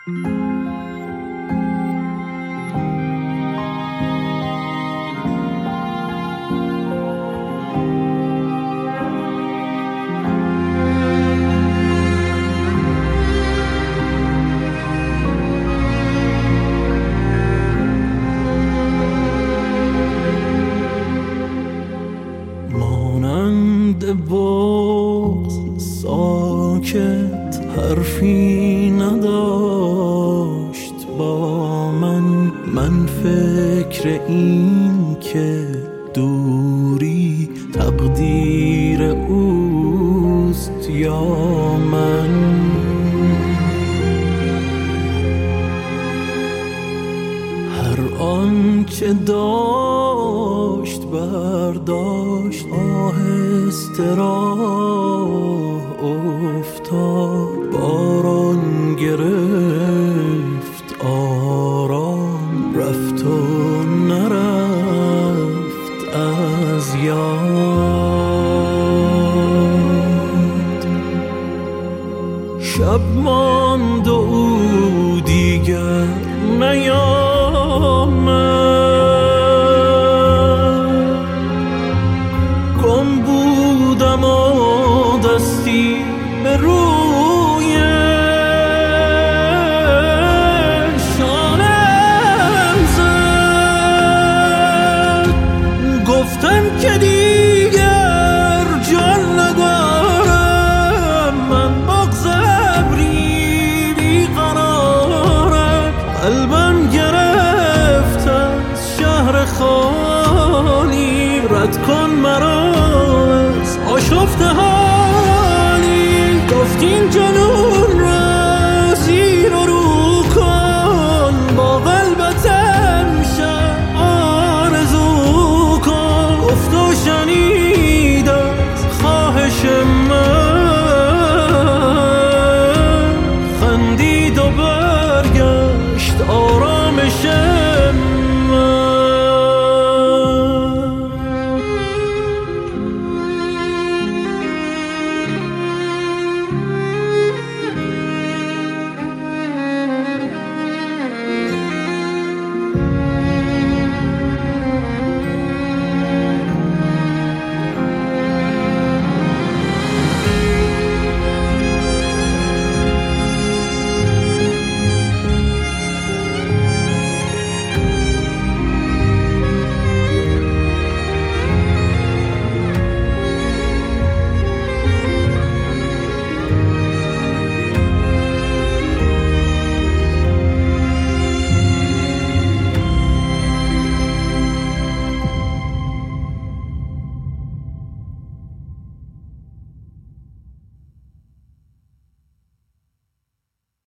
بغض ساکت حرفی نداشت با من فکر این که دوری تقدیر اوست یا من. هر آن که داشت برداشت، آهسته راه افتاد، باران گرفت آرام، رفت و نرفت از یاد. شب ماند و او دیگر نیامد، دستی به روی شانم زد، گفتم که دیگر جان ندارم، من بغض ابری بیقرارم، قلبم گرفت از شهر خود